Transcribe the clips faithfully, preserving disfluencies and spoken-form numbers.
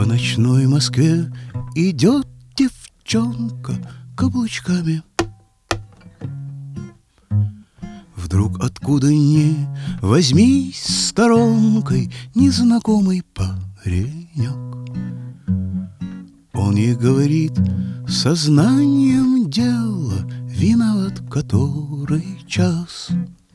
ночной Москве идет девчонка каблучками. Вдруг откуда ни возьмись сторонкой незнакомый паренек. Он ей говорит сознанием дела, виноват который час.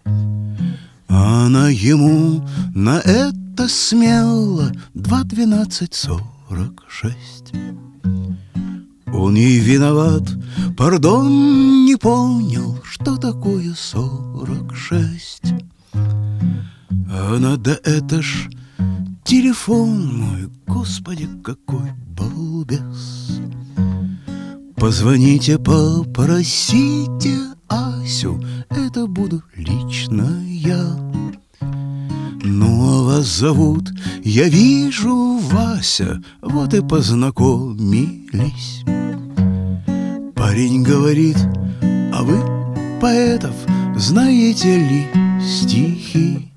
Она ему на это смело: два двенадцать сорок шесть. Он ей виноват, пардон, не понял, что такое сорок шесть. Она: да это ж телефон мой, господи, какой балбес. Позвоните, попросите Асю, это буду лично я. Ну, а вас зовут, я вижу, Вася, вот и познакомились. Парень говорит: а вы, поэтов, знаете ли стихи?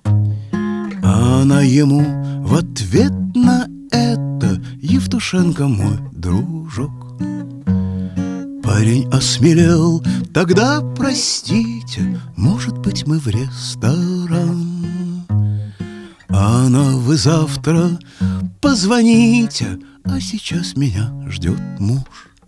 А она ему в ответ на это: Евтушенко мой дружок. Парень осмелел: тогда простите, может быть, мы в ресторан. А она: вы завтра позвоните, а сейчас меня ждет муж.